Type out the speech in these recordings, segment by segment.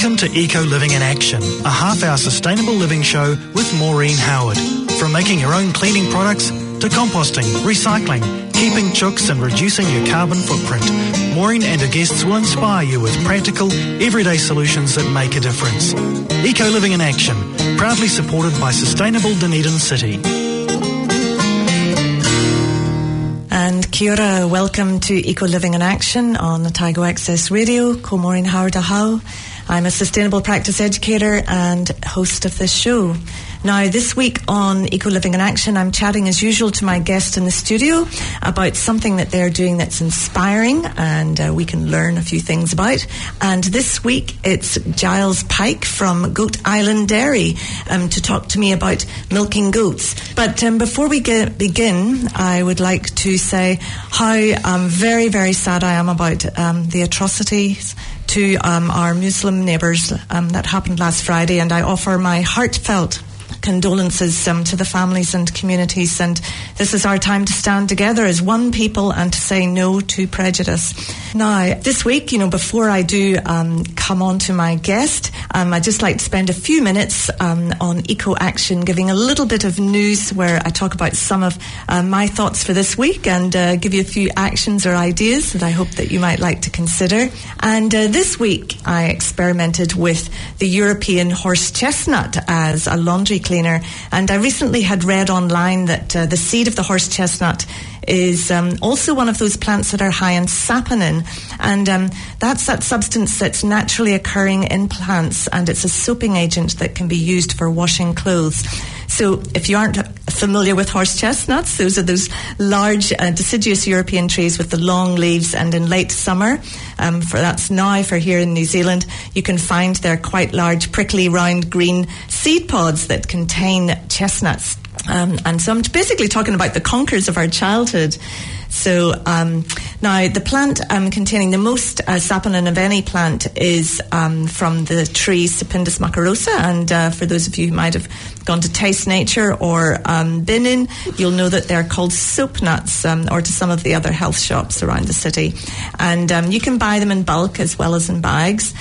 Welcome to Eco Living in Action, a half-hour sustainable living show with Maureen Howard. From making your own cleaning products to composting, recycling, keeping chooks and reducing your carbon footprint, Maureen and her guests will inspire you with practical, everyday solutions that make a difference. Eco Living in Action, proudly supported by Sustainable Dunedin City. And kia ora, welcome to Eco Living in Action on Otago Access Radio. Ko Maureen Howard ahau. I'm a sustainable practice educator and host of this show. Now, this week on Eco Living in Action, I'm chatting as usual to my guest in the studio about something that they're doing that's inspiring and we can learn a few things about. And this week, it's Giles Pike from Goat Island Dairy to talk to me about milking goats. But before we begin, I would like to say how very, very sad I am about the atrocities to our Muslim neighbours that happened last Friday, and I offer my heartfelt condolences to the families and communities, and this is our time to stand together as one people and to say no to prejudice. Now, this week, before I do come on to my guest, I'd just like to spend a few minutes on Eco Action, giving a little bit of news where I talk about some of my thoughts for this week and give you a few actions or ideas that I hope that you might like to consider. And this week, I experimented with the European horse chestnut as a laundry cleaner, and I recently had read online that the seed of the horse chestnut is also one of those plants that are high in saponin, and that's that substance that's naturally occurring in plants, and it's a soaping agent that can be used for washing clothes. So if you aren't familiar with horse chestnuts, those are those large deciduous European trees with the long leaves, and in late summer, for here in New Zealand, you can find their quite large prickly round green seed pods that contain chestnuts. And so I'm basically talking about the conkers of our childhood. So now the plant containing the most saponin of any plant is from the tree Sapindus macarosa, and for those of you who might have gone to Taste Nature or been in, you'll know that they're called soap nuts, or to some of the other health shops around the city, and you can buy them in bulk as well as in bags.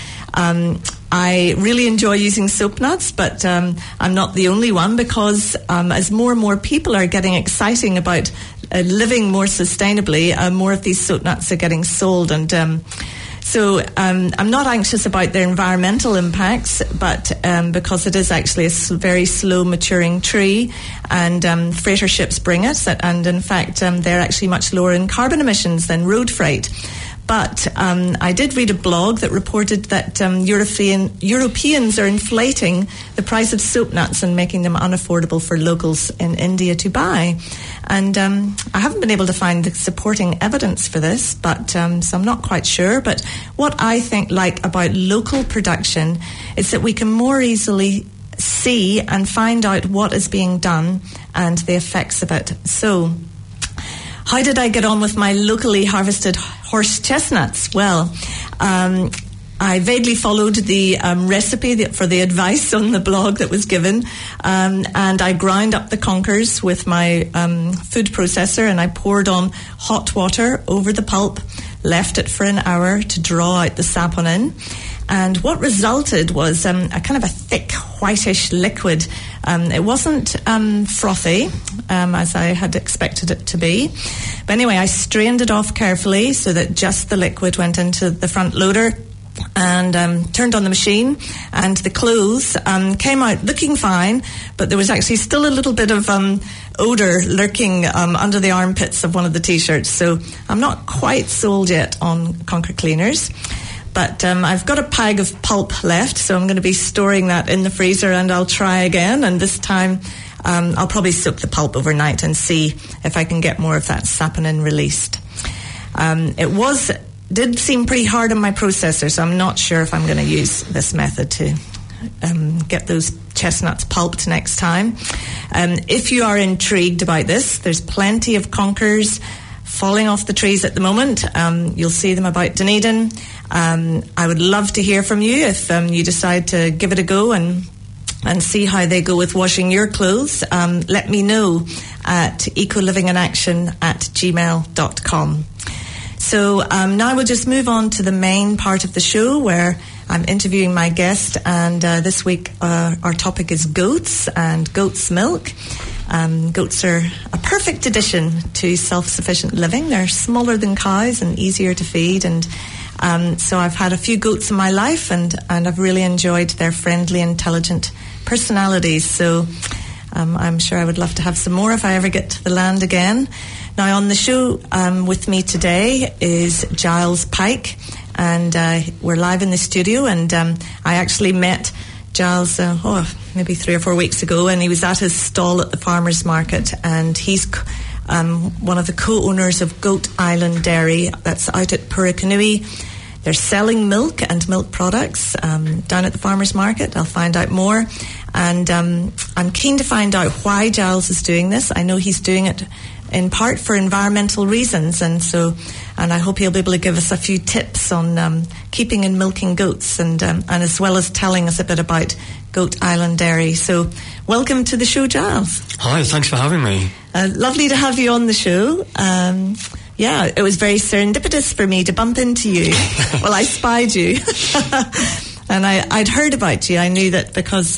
I really enjoy using soap nuts, but I'm not the only one, because as more and more people are getting exciting about living more sustainably, more of these soap nuts are getting sold, and so I'm not anxious about their environmental impacts, but because it is actually a very slow maturing tree, and freighter ships bring it, and in fact they're actually much lower in carbon emissions than road freight. But I did read a blog that reported that Europeans are inflating the price of soap nuts and making them unaffordable for locals in India to buy. And I haven't been able to find the supporting evidence for this, but so I'm not quite sure. But what I think about local production is that we can more easily see and find out what is being done and the effects of it. So, how did I get on with my locally harvested horse chestnuts? Well, I vaguely followed the recipe for the advice on the blog that was given, and I ground up the conkers with my food processor, and I poured on hot water over the pulp, left it for an hour to draw out the saponin. And what resulted was a kind of a thick, whitish liquid. It wasn't frothy, as I had expected it to be. But anyway, I strained it off carefully so that just the liquid went into the front loader, and turned on the machine, and the clothes came out looking fine, but there was actually still a little bit of odour lurking under the armpits of one of the T-shirts. So I'm not quite sold yet on conker cleaners. But I've got a bag of pulp left, so I'm going to be storing that in the freezer, and I'll try again. And this time I'll probably soak the pulp overnight and see if I can get more of that saponin released. It did seem pretty hard on my processor, so I'm not sure if I'm going to use this method to get those chestnuts pulped next time. If you are intrigued about this, there's plenty of conkers falling off the trees at the moment. You'll see them about Dunedin. I would love to hear from you if you decide to give it a go and see how they go with washing your clothes. Let me know at ecolivinginaction@gmail.com. So now we'll just move on to the main part of the show where I'm interviewing my guest, and this week our topic is goats and goat's milk. Goats are a perfect addition to self-sufficient living. They're smaller than cows and easier to feed, and so I've had a few goats in my life, and I've really enjoyed their friendly, intelligent personalities. So I'm sure I would love to have some more if I ever get to the land again. Now on the show with me today is Giles Pike, and we're live in the studio, and I actually met Giles maybe 3 or 4 weeks ago, and he was at his stall at the farmers market, and he's one of the co-owners of Goat Island Dairy that's out at Purakanui. They're selling milk and milk products down at the farmers market. I'll find out more, and I'm keen to find out why Giles is doing this. I know he's doing it in part for environmental reasons, and I hope he'll be able to give us a few tips on keeping and milking goats, and as well as telling us a bit about Goat Island Dairy. So welcome to the show, Giles. Hi, thanks for having me. Lovely to have you on the show. Yeah, it was very serendipitous for me to bump into you. Well, I spied you. And I'd heard about you. I knew that because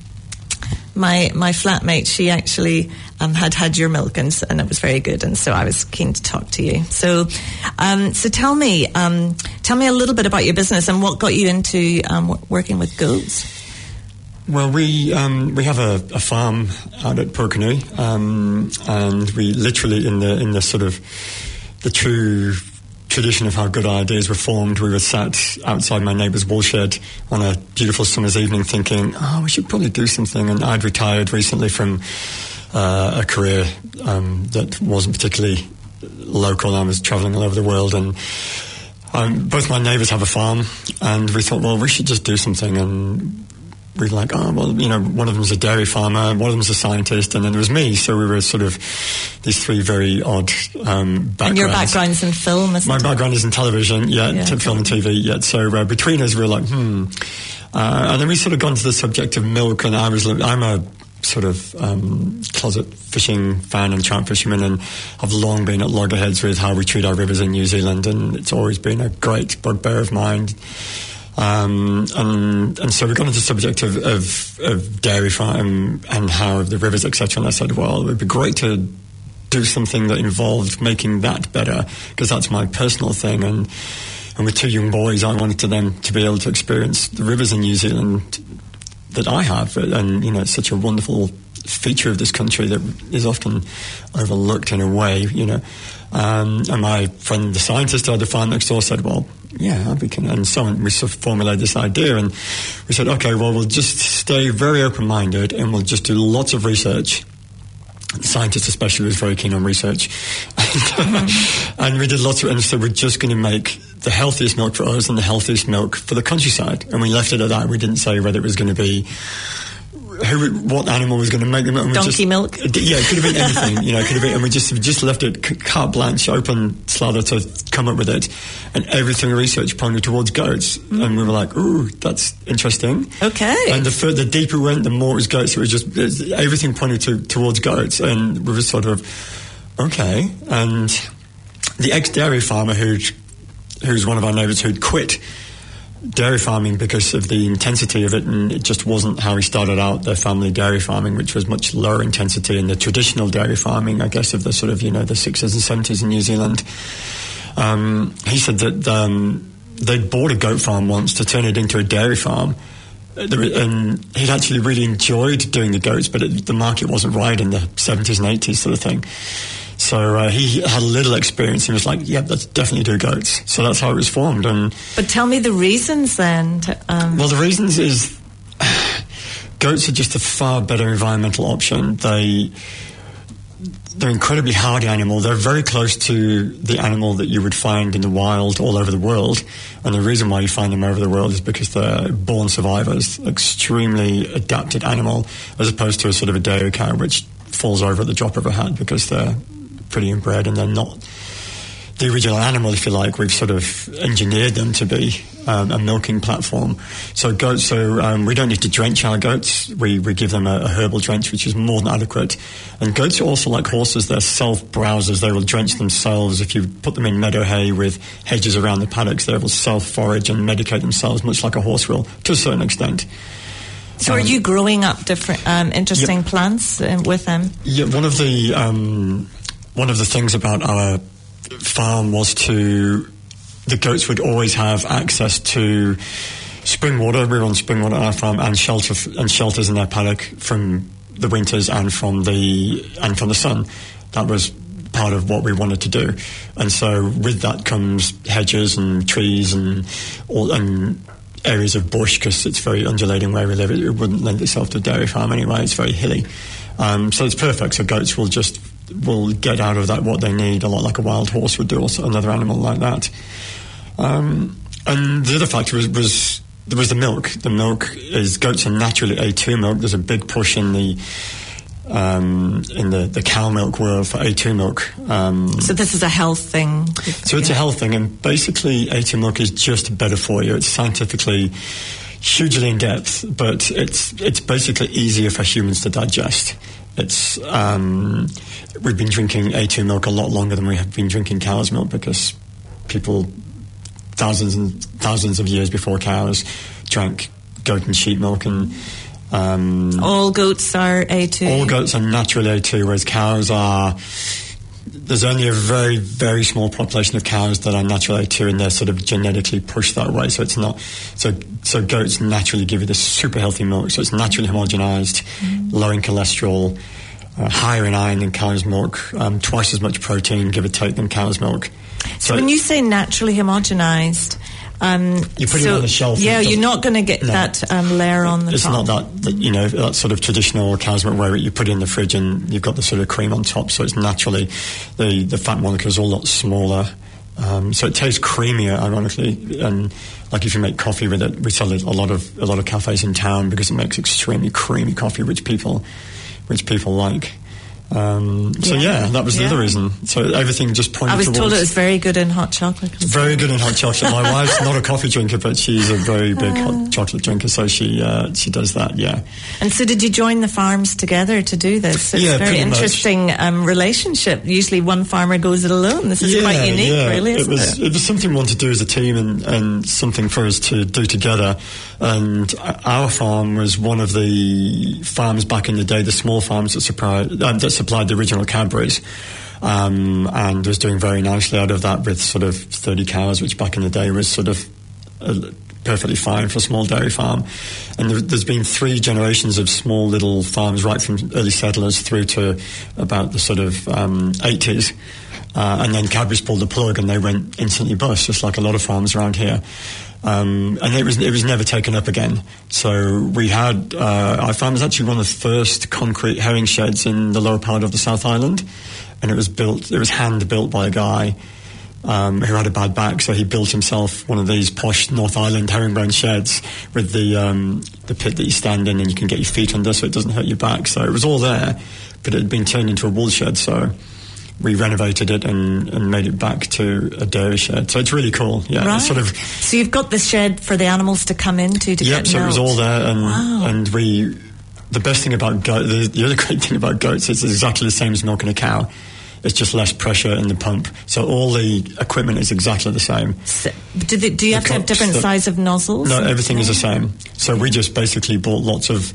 my flatmate, she actually had your milk, and it was very good, and so I was keen to talk to you. So tell me a little bit about your business and what got you into working with goats. Well, we have a farm out at Purakanui, and we literally in the sort of the true tradition of how good ideas were formed, we were sat outside my neighbour's woolshed on a beautiful summer's evening thinking, we should probably do something. And I'd retired recently from a career that wasn't particularly local. I was travelling all over the world, and both my neighbours have a farm, and we thought, well, we should just do something. And we were like, one of them's a dairy farmer, one of them's a scientist, and then there was me. So we were sort of these three very odd backgrounds. And your background's in film, isn't it? My background is in television, film and TV, So between us, we were like, and then we sort of gone to the subject of milk, and I'm a sort of closet fishing fan and trout fisherman, and I've long been at loggerheads with how we treat our rivers in New Zealand, and it's always been a great bugbear of mine. And so we got into the subject of dairy farm and how the rivers, etc. And I said, well, it would be great to do something that involved making that better, because that's my personal thing. And with two young boys, I wanted them to be able to experience the rivers in New Zealand that I have. And, it's such a wonderful feature of this country that is often overlooked in a way, And my friend, the scientist I had the farm next door, said, well, yeah, we can. And so we sort of formulated this idea, and we said, okay, well, we'll just stay very open-minded, and we'll just do lots of research. The scientist especially was very keen on research. And we did lots of, and so we're just going to make the healthiest milk for us and the healthiest milk for the countryside. And we left it at that. We didn't say whether it was going to be what animal was going to make the milk. Donkey milk? Yeah, it could have been anything, it could have been, and we just left it carte blanche, open slather to come up with it, and everything research pointed towards goats, and we were like, ooh, that's interesting. Okay. And the deeper we went, the more it was goats. It was just everything pointed towards goats, and we were sort of, okay. And the ex-dairy farmer who's one of our neighbours who'd quit dairy farming because of the intensity of it, and it just wasn't how he started out their family dairy farming, which was much lower intensity, and the traditional dairy farming, I guess, of the sort of, the 60s and 70s in New Zealand. He said that they'd bought a goat farm once to turn it into a dairy farm, and he'd actually really enjoyed doing the goats, but the market wasn't right in the 70s and 80s sort of thing. So he had a little experience and was like, yeah, let's definitely do goats. So that's how it was formed. But tell me the reasons then. Well, the reasons is goats are just a far better environmental option. They're incredibly hardy animal. They're very close to the animal that you would find in the wild all over the world. And the reason why you find them over the world is because they're born survivors, extremely adapted animal, as opposed to a sort of a dairy cow, which falls over at the drop of a hat because they're pretty inbred and they're not the original animal, if you like. We've sort of engineered them to be a milking platform. So goats, we don't need to drench our goats. We give them a herbal drench, which is more than adequate. And goats are also like horses. They're self-browsers. They will drench themselves. If you put them in meadow hay with hedges around the paddocks, they will self-forage and medicate themselves, much like a horse will, to a certain extent. So are you growing up different interesting plants with them? Yeah, one of the things about our farm was the goats would always have access to spring water. We were on spring water at our farm, and shelters in their paddock from the winters and from the sun. That was part of what we wanted to do. And so with that comes hedges and trees and areas of bush, because it's very undulating where we live. It wouldn't lend itself to a dairy farm anyway. It's very hilly. So it's perfect. So goats will get out of that what they need, a lot like a wild horse would do, or another animal like that. And the other factor was the milk. The milk is, goats are naturally A2 milk. There's a big push in the cow milk world for A2 milk. So this is a health thing? So it's a health thing, and basically A2 milk is just better for you. It's scientifically hugely in depth, but it's basically easier for humans to digest. It's we've been drinking A2 milk a lot longer than we have been drinking cow's milk, because people thousands and thousands of years before cows drank goat and sheep milk, and all goats are A2? All goats are naturally A2, whereas cows are... There's only a very, very small population of cows that are naturally A2, and they're sort of genetically pushed that way. So it's not... So goats naturally give you this super healthy milk. So it's naturally homogenized, low in cholesterol, higher in iron than cow's milk, twice as much protein, give or take, than cow's milk. So when you say naturally homogenized... you put it on the shelf. Yeah, you're not going to get that layer on the top. It's not that, that sort of traditional cow's milk where you put it in the fridge and you've got the sort of cream on top. So it's naturally, the fat molecules are a lot smaller. So it tastes creamier, ironically. And like if you make coffee with it, we sell it a lot of cafes in town because it makes extremely creamy coffee, which people like. That was the other reason. So everything just pointed towards... I was told it was very good in hot chocolate. Very good in hot chocolate. My wife's not a coffee drinker, but she's a very big hot chocolate drinker, so she does that, yeah. And so did you join the farms together to do this? It's a very interesting relationship. Usually one farmer goes it alone. This is quite unique, really, isn't it? It was something we wanted to do as a team and something for us to do together. And our farm was one of the farms back in the day, the small farms that supplied the original Cadbury's, and was doing very nicely out of that with sort of 30 cows, which back in the day was sort of perfectly fine for a small dairy farm. And there's been 3 generations of small little farms, right from early settlers through to about the sort of 80s. And then Cadbury's pulled the plug and they went instantly bust, just like a lot of farms around here. And it was never taken up again. So we had our farm was actually one of the first concrete herring sheds in the lower part of the South Island, and it was hand built by a guy who had a bad back, so he built himself one of these posh North Island herringbone sheds with the pit that you stand in and you can get your feet under so it doesn't hurt your back. So it was all there, but it had been turned into a wool shed, so we renovated it and made it back to a dairy shed. So it's really cool. Yeah, right. So you've got this shed for the animals to come into to get milk. So it was all there, and the best thing about the other great thing about goats is it's exactly the same as milking a cow. It's just less pressure in the pump. So all the equipment is exactly the same. So, do you have to have different size of nozzles? No, everything is the same. So we just basically bought lots of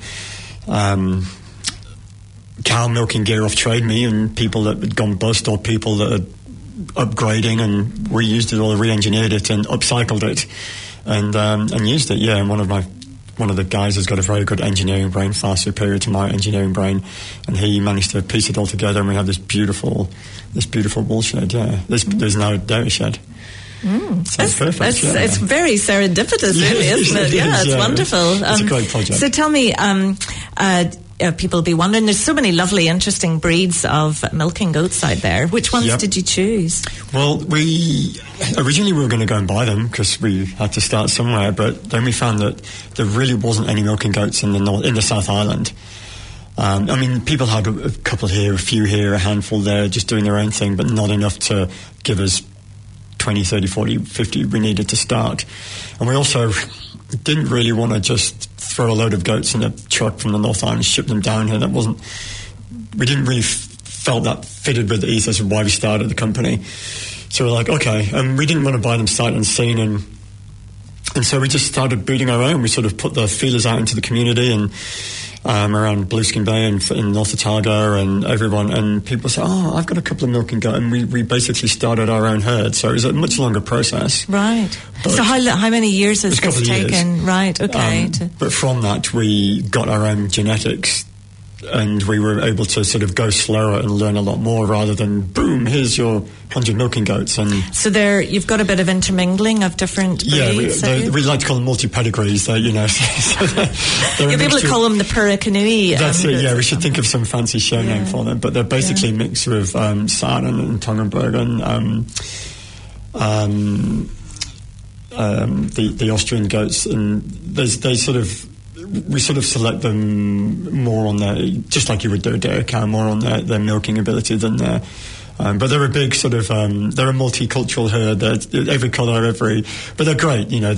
cow milking gear off Trade Me, and people that had gone bust or people that are upgrading, and we used it all, re-engineered it and upcycled it and used it. Yeah, and one of the guys has got a very good engineering brain, far superior to my engineering brain, and he managed to piece it all together, and we have this beautiful wool shed. Yeah, there's now a dairy shed. So it's perfect. It's very serendipitous, really, isn't it? It's wonderful. It's a great project. So tell me, people will be wondering, there's so many lovely, interesting breeds of milking goats out there. Which ones did you choose? Well, originally we were going to go and buy them because we had to start somewhere, but then we found that there really wasn't any milking goats in the South Island. People had a couple here, a few here, a handful there, just doing their own thing, but not enough to give us 20, 30, 40, 50, we needed to start. And we also didn't really want to just throw a load of goats in a truck from the North Island and ship them down here. We didn't really felt that fitted with the ethos of why we started the company. So we're like, okay, and we didn't want to buy them sight unseen, and so we just started breeding our own. We sort of put the feelers out into the community and around Blueskin Bay and in North Otago and everyone, and people say, oh, I've got a couple of milking goats, and we basically started our own herd. So it was a much longer process. Right. But so how many years has this taken? Years. Right, okay. But from that, we got our own genetics, and we were able to sort of go slower and learn a lot more rather than, boom, here's your 100 milking goats. And so you've got a bit of intermingling of different breeds. Yeah, we like to call them multi-pedigrees, you know. You'll be able to call them the Purakanui. That's it, yeah. We should think of some fancy show name for them. But they're basically a mix of Saanen and Tongenberg and the Austrian goats. And we sort of select them more on their, just like you would do a dairy cow, more on their milking ability than their. But they're a big sort of, they're a multicultural herd. They're every colour, but they're great. You know,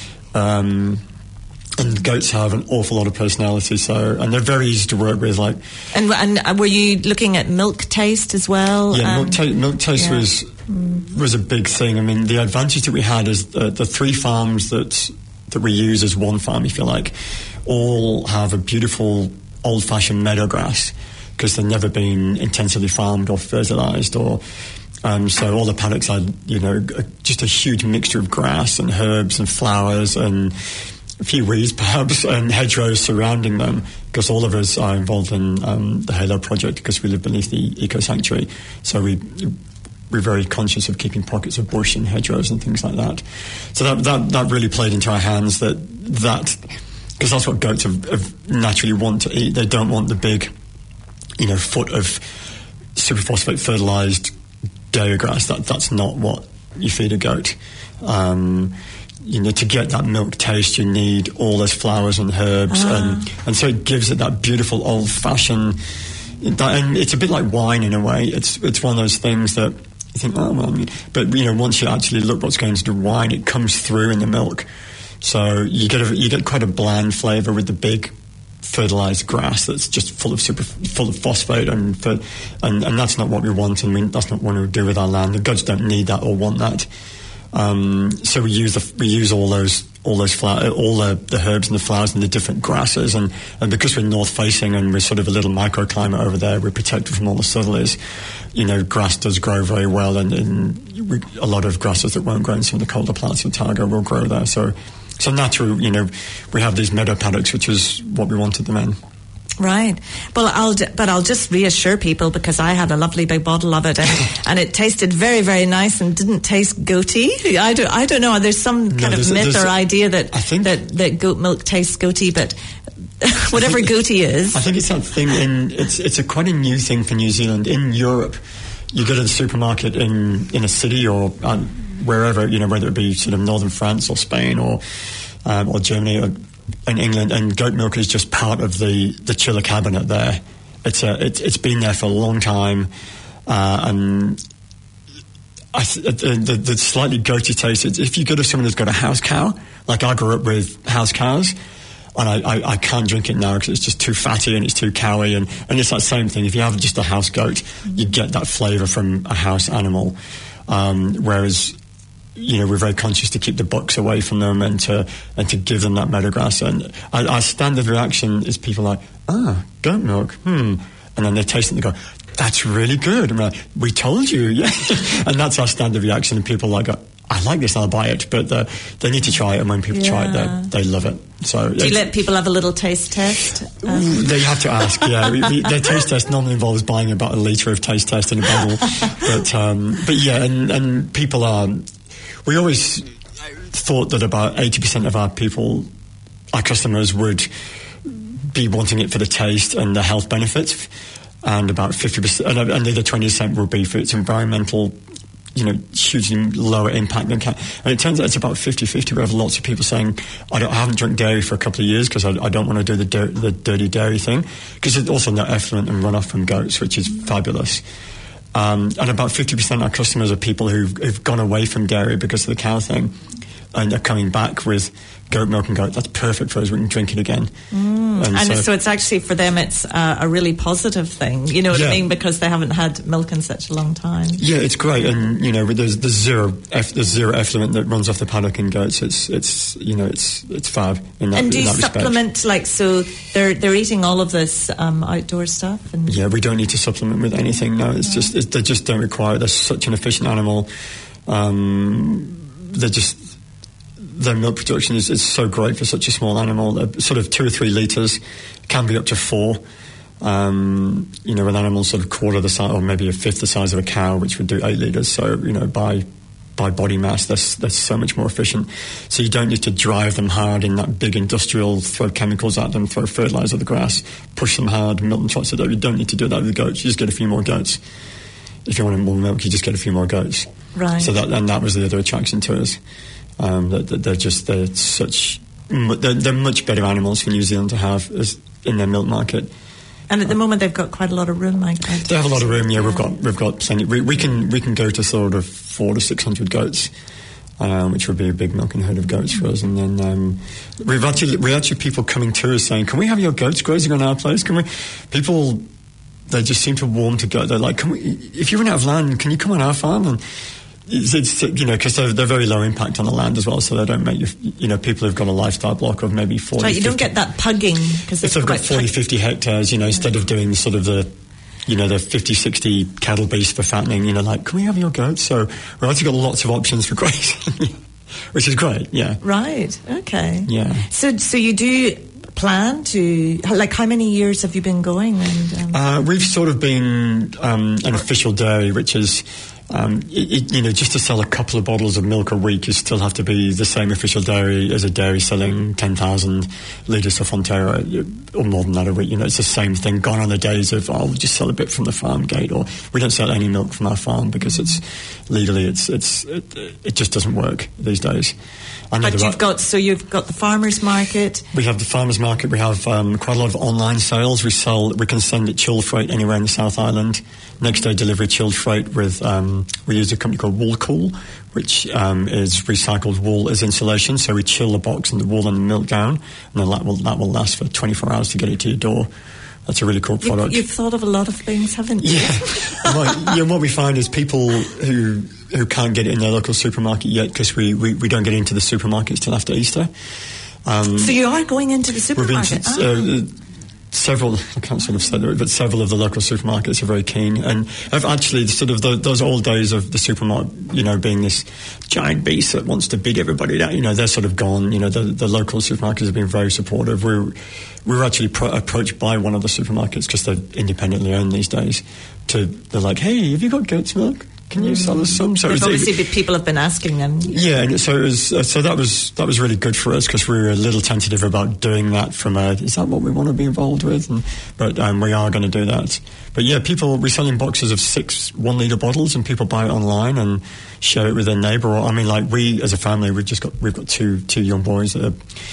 and goats have an awful lot of personality. And they're very easy to work with. Like, and were you looking at milk taste as well? Yeah, milk taste was a big thing. I mean, the advantage that we had is the 3 farms that we use as one farm, if you like, all have a beautiful old-fashioned meadow grass because they've never been intensively farmed or fertilised, or so all the paddocks had, you know, just a huge mixture of grass and herbs and flowers and a few weeds perhaps and hedgerows surrounding them, because all of us are involved in the Halo project because we live beneath the eco sanctuary, so we're very conscious of keeping pockets of bush and hedgerows and things like that. So that really played into our hands, that because that's what goats have naturally want to eat. They don't want the big, you know, foot of superphosphate fertilised dairy grass. That's not what you feed a goat. You know, to get that milk taste, you need all those flowers and herbs, and so it gives it that beautiful old-fashioned. And it's a bit like wine in a way. It's one of those things that you think, oh well, but you know, once you actually look what's going into the wine, it comes through in the milk. So you get quite a bland flavour with the big fertilised grass that's just full of phosphate and that's not what we want, and that's not what we do with our land. The goats don't need that or want that. So we use all those flowers, all the herbs and the flowers and the different grasses, and because we're north facing and we're sort of a little microclimate over there, we're protected from all the southerlies. You know, grass does grow very well, and a lot of grasses that won't grow in some of the colder parts of Otago will grow there. So naturally, you know, we have these meadow paddocks, which is what we wanted them in. Right. Well, I'll just reassure people, because I had a lovely big bottle of it, and it tasted very, very nice and didn't taste goaty. I don't know. There's some kind of myth or idea that goat milk tastes goaty, but whatever goaty is. I think it's that thing it's quite a new thing for New Zealand. In Europe, you go to the supermarket in a city or wherever, you know, whether it be sort of northern France or Spain or Germany or in England, and goat milk is just part of the chiller cabinet there. It's been there for a long time, and the slightly goaty taste. If you go to someone who's got a house cow, like I grew up with house cows, and I can't drink it now because it's just too fatty and it's too cowy, and it's that same thing. If you have just a house goat, you get that flavour from a house animal, whereas, you know, we're very conscious to keep the bucks away from them and to give them that meadow grass. And our standard reaction is people like, goat milk, and then they taste it and they go, that's really good. And we're like, we told you, yeah. And that's our standard reaction. And people like, I like this, I'll buy it. But they need to try it, and when people try it, they love it. So do you let people have a little taste test? They have to ask, yeah. Their taste test normally involves buying about a litre of taste test in a bottle. But yeah, and people are... We always thought that about 80% of our customers would be wanting it for the taste and the health benefits, and about 50%, and the other 20% will be for its environmental, you know, hugely lower impact than cat. And it turns out it's about 50-50. We have lots of people saying, I haven't drunk dairy for a couple of years because I don't want to do the dirty dairy thing, because there's also no effluent and runoff from goats, which is fabulous. And about 50% of our customers are people who've gone away from dairy because of the cow thing, and are coming back with goat milk and go, that's perfect for us, we can drink it again. And so it's actually, for them, it's a really positive thing, you know what I mean, because they haven't had milk in such a long time. Yeah, it's great, and you know, there's zero effluent that runs off the paddock in goats. It's fab in that. And do you respect. supplement, like, so they're eating all of this outdoor stuff? And yeah, we don't need to supplement with anything. No, it's just they just don't require it. They're such an efficient animal. Their milk production is so great for such a small animal. They're sort of 2 or 3 litres, can be up to 4. You know, with animals sort of quarter the size, or maybe a fifth the size of a cow, which would do 8 litres. So, you know, by body mass, that's so much more efficient. So you don't need to drive them hard in that big industrial, throw chemicals at them, throw fertiliser at the grass, push them hard, milk them twice a day. You don't need to do that with the goats. You just get a few more goats. If you want more milk, you just get a few more goats. Right. So that was the other attraction to us. They're much better animals for New Zealand to have in their milk market. And at the moment, they've got quite a lot of room. They have a lot of room. Yeah, we've got plenty. We can go to sort of 400 to 600 goats, which would be a big milking herd of goats for us. And then we actually people coming to us saying, "Can we have your goats grazing on our place? Can we?" People, they just seem to warm to goat. They're like, "Can we? If you run out of land, can you come on our farm?" And it's you know, because they're very low impact on the land as well, so they don't make you know, people who've got a lifestyle block of maybe 40. Right, you don't get that pugging because if they've got 40, 50 hectares, you know, instead of doing sort of the 50, 60 cattle beasts for fattening, you know, like, can we have your goats? So we've actually got lots of options for grazing, which is great. Yeah. Right. Okay. Yeah. So you do plan to, like, how many years have you been going? And we've sort of been an official dairy, which is. You know, just to sell a couple of bottles of milk a week, you still have to be the same official dairy as a dairy selling 10,000 litres of Fonterra, or more than that a week. You know, it's the same thing. Gone are the days of, we'll just sell a bit from the farm gate, or we don't sell any milk from our farm because it's legally, it just doesn't work these days. But you've got the farmers market. We have the farmers market. We have quite a lot of online sales. We can send it chilled freight anywhere in the South Island. Next day delivery chilled freight with. We use a company called Wool Cool, which is recycled wool as insulation. So we chill the box and the wool and the milk down, and then that will last for 24 hours to get it to your door. That's a really cool product. You've thought of a lot of things, haven't you? Yeah. What we find is people who can't get it in their local supermarket yet, because we don't get into the supermarkets till after Easter. So you are going into the supermarket? Several, I can't sort of say that, but several of the local supermarkets are very keen, and I've actually sort of those old days of the supermarket, you know, being this giant beast that wants to beat everybody down, you know, they're sort of gone. You know, the local supermarkets have been very supportive. We were actually approached by one of the supermarkets, because they're independently owned these days. They're like, "Hey, have you got goat's milk? Can you sell us some?" So obviously people have been asking them. Yeah, and so it was. So that was really good for us, because we were a little tentative about doing that. Is that what we want to be involved with? But we are going to do that. But yeah, we're selling boxes of 6 1-litre bottles, and people buy it online and share it with their neighbour. I mean, like, we as a family, we've got two young boys that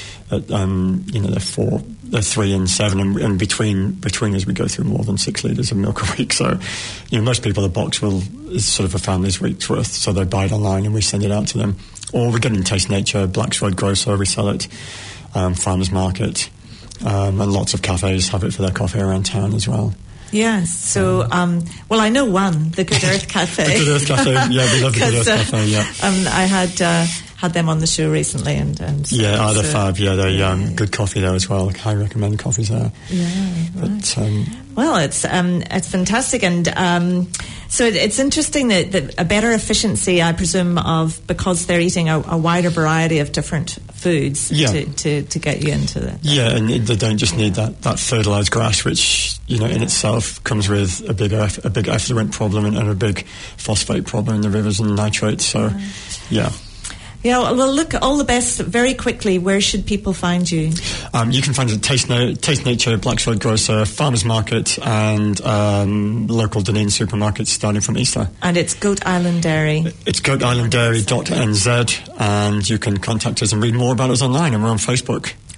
you know, they're 3 and 7, and between us we go through more than 6 litres of milk a week. So, you know, most people, the box is sort of a family's week's worth, so they buy it online and we send it out to them. Or we get it in Taste Nature, Blacks Road Grocer, we sell it, farmers market, and lots of cafes have it for their coffee around town as well. Yes, so, well, I know one, the Good Earth Cafe. The Good Earth Cafe, yeah, we love the Good Earth Cafe, yeah. I had them on the show recently, and yeah, they're fab. Yeah, they're good coffee there as well. I recommend coffees there. Yeah, right. But, well, it's fantastic, and so it's interesting that a better efficiency, I presume, because they're eating a wider variety of different foods to get you into that. Yeah, and they don't just need that fertilised grass, which, you know, in itself comes with a big effluent problem and a big phosphate problem in the rivers and nitrates. So, yeah. Yeah, well, look, all the best. Very quickly, where should people find you? You can find it at Taste Nature, Blacks Road Grocer, Farmers Market, and local Dunedin supermarkets starting from Easter. And it's Goat Island Dairy. It's goatislanddairy.nz, and you can contact us and read more about us online, and we're on Facebook.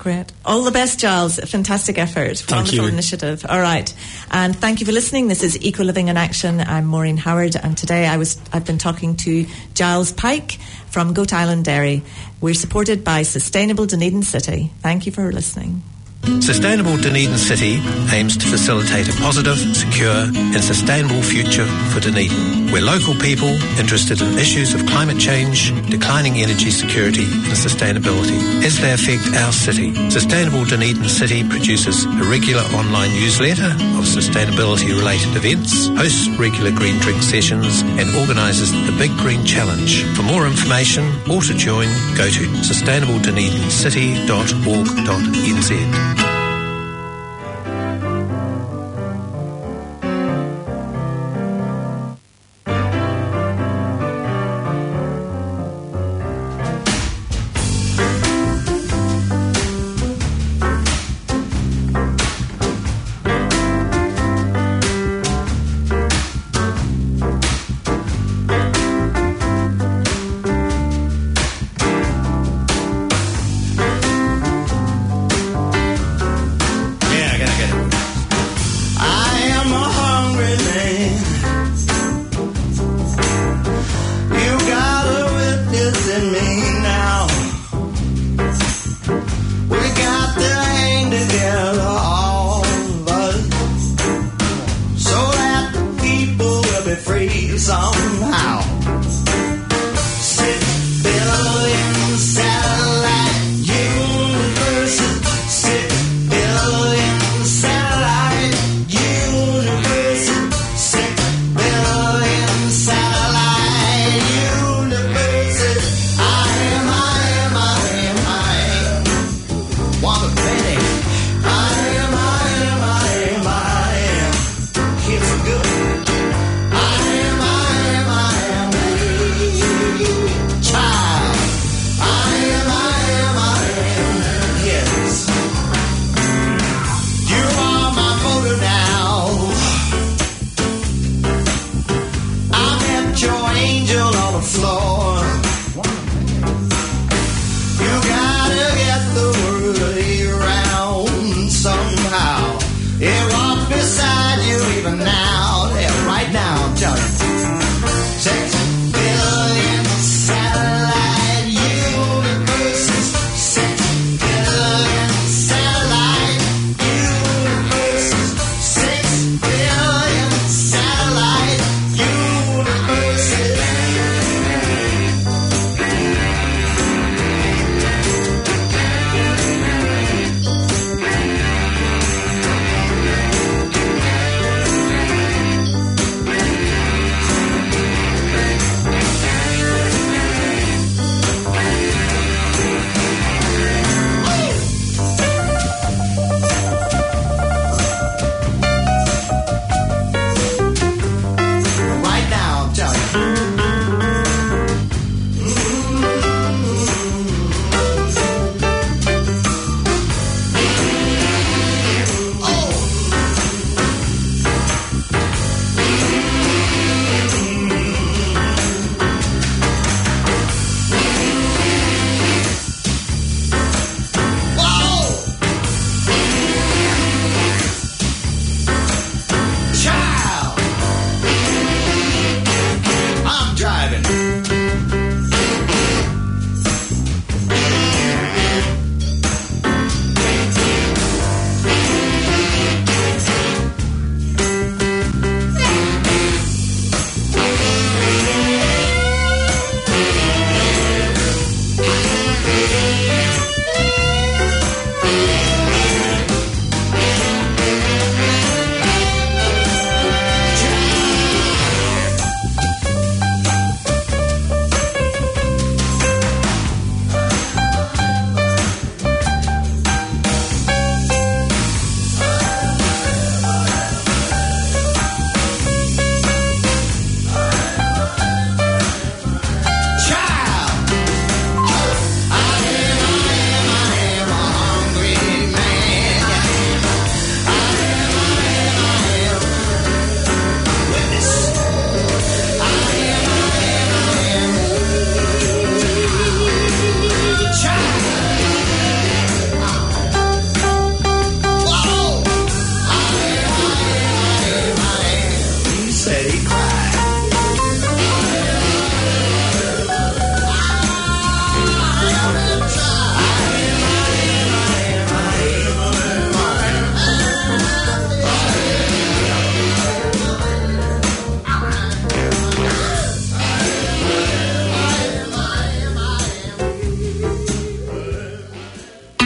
Great. All the best, Giles. Fantastic effort. Wonderful initiative. All right. And thank you for listening. This is Eco Living in Action. I'm Maureen Howard, and today I've been talking to Giles Pike from Goat Island Dairy. We're supported by Sustainable Dunedin City. Thank you for listening. Sustainable Dunedin City aims to facilitate a positive, secure and sustainable future for Dunedin, where local people interested in issues of climate change, declining energy security and sustainability as they affect our city. Sustainable Dunedin City produces a regular online newsletter of sustainability-related events, hosts regular green drink sessions and organises the Big Green Challenge. For more information or to join, go to sustainabledunedincity.org.nz.